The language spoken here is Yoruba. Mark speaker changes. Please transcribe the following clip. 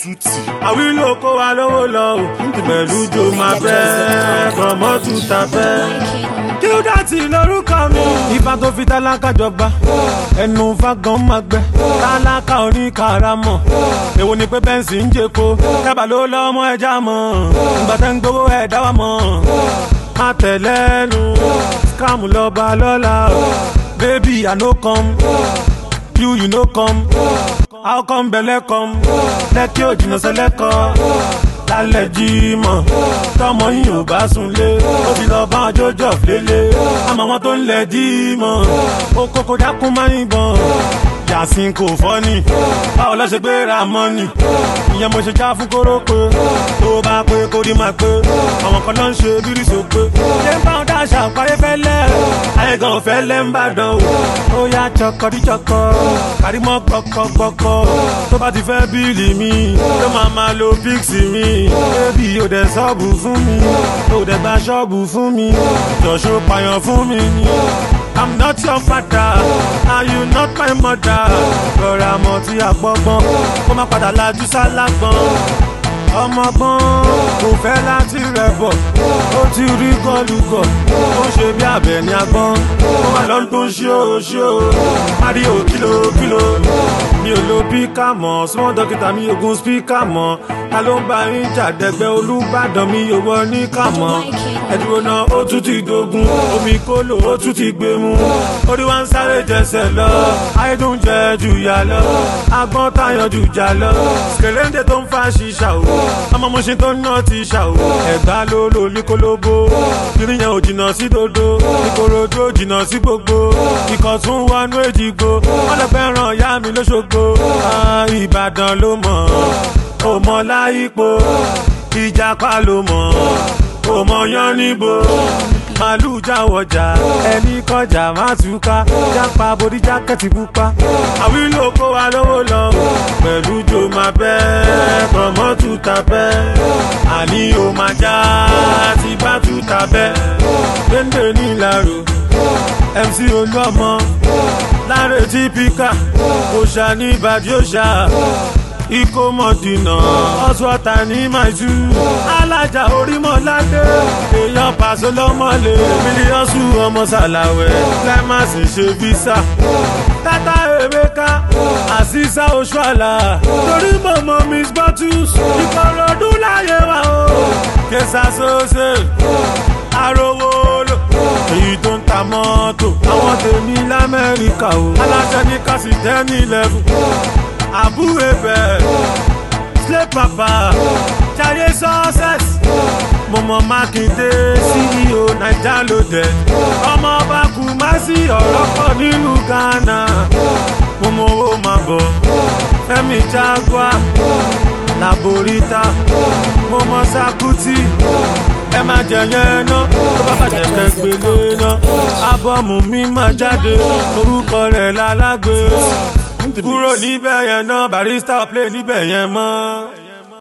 Speaker 1: Tutti.
Speaker 2: àwílò kó wa lówó lọ o pẹ̀lú jo máa bẹ́ gbọ̀mọ́ tún ta bẹ́. kí ó dàtí lórúkọ mi. ifá tó fi tálákà jọba ẹnu fagan máa gbẹ tálákà oníkàràmọ̀ èwo ni pé bẹ́ǹsì ń jẹ́ko dábà ló lọ́mọ ẹja mọ̀ ìgbà tẹ́ ń gbowó ẹ̀ dá wa mọ̀ má tẹ̀lẹ́nu scam lọ́ba lọ́la baby I no come you no come how come belle come lẹ́kí òjìnà sẹ́lẹ́kọ̀ọ́ lálẹ́ jímọ̀ tọmọ yìí ò bá sunlé ó ti lọ bá jọjọ lélẹ̀ àmọ́ wọn tó ń lẹ̀ jímọ̀ ó kókó dákún máa ń bọ̀ yàsín kò fọ́ ni báwo lọ́ ṣe gbé ra mọ́nì ìyẹn mo ṣe já fún kórópè tó bá pé kó rí máa pé àwọn kan ló ń ṣe bírí sópé ṣé ń bá wọn dáṣà parí fẹ́lẹ́ ayé gan ò fẹ́lẹ́ ń bàdàn o ó yá chọkọdíchọkọ kàrímọ́ gbọkọgbọkọ tó bá ti fẹ́ bíìlì mi ló máa lo píksì mi bébì ò dẹ̀ ṣọ́ọ̀bù fún mi ò dẹ̀ gba ṣọ́ọ̀bù fún mi jọ̀ṣọ́ pààyàn fún mi ni. I'm not your father, and you not my mother. Rọra mọ̀ tí a gbọ́gbọ́n, kó má padà lajú sálágbọ́n. Ọmọgbọ́n kò fẹ́ láti rẹ̀ bọ̀, ó ti rí gọ́lùgọ̀, ó ń ṣe bí abẹ ní agbọ́n. Ó wà lọ́n tó ń ṣó, Mario kìlò. Mi ò lo píkà mọ́, small dókítà mi ogun spíkà mọ́. Ta ló ń bá yín jàdẹ̀gbẹ́ Olúbàdàn mi ò wọ ní kàmọ́. Ẹ̀dúró náà ó tún ti dogun, omi kólò ó tún ti gbé mu. Orí wa ń sáré jẹsẹ̀ lọ, ayédùn jẹ jù yà lọ. Agbọ́n táyàn jù jà lọ, kèléńdé tó ń fa ṣíṣà o. Ọmọ mo ṣe tó ń ná ti ṣà o. Ẹ̀gbá ló lò ní kólóbó, kìnìyàn ò jìnnà sí dodo. Ìkòròdú ò jìnnà sí gbogbo, ikọ̀ tún wọnú èjìgbò. Wọ́n lọ fẹ́ràn ìyá mi lóṣogbo, Ìbàdàn ló mọ̀. Ọmọ láyípo ìjàpá ló mọ̀ ọmọ yan níbo màálù jáwọjà ẹni kọjá má túká jápa borí jákẹ́tì pupa àwílò kó wa lówó lọ pẹ̀lú jo máa bẹ́ gbọ̀mọ́ tuta bẹ́ àní o máa já ti bá tuta bẹ́ déndé nílàró MC Olúọmọ Láre típíkà kò ṣà ní ìbàdí òṣà ikó mọ̀dínà ọ̀ṣọ́ta ní màjú alájà orímọ̀ládé èèyàn pàṣẹ lọ́mọlẹ̀ mílíọ̀sù ọmọ sàlàwẹ̀ clemence ṣe visa tata emeka àṣìṣà oṣuàlà torí mọ̀mọ́ miss bottles ìkòròdú láyé wa o kẹsà sọ́sẹ̀ arówó lò èyí tó ń ta mọ́tò àwọn tèmi lamẹ́ríkà o alájà ní kásì 10-11 àbúrò bẹ̀ slay papa jayé success mọ̀mọ́ mákindé CEO naija loaded ọmọ ọba Kumasi ọ̀rọ̀ pọ̀ nínú Ghana mọ̀mọ́ owó máa bọ̀ Fẹ́mi Jaguar Laborita mọ̀mọ́ Sakuti ẹ má jẹ yẹn ná tó bá bàjẹ́ kẹgbẹ́lé ná ábọ́ọ̀mù mi máa jáde orúkọ rẹ̀ lálágbé kúrò níbẹ̀ yẹn náà Barrister play níbẹ̀ yẹn mọ́.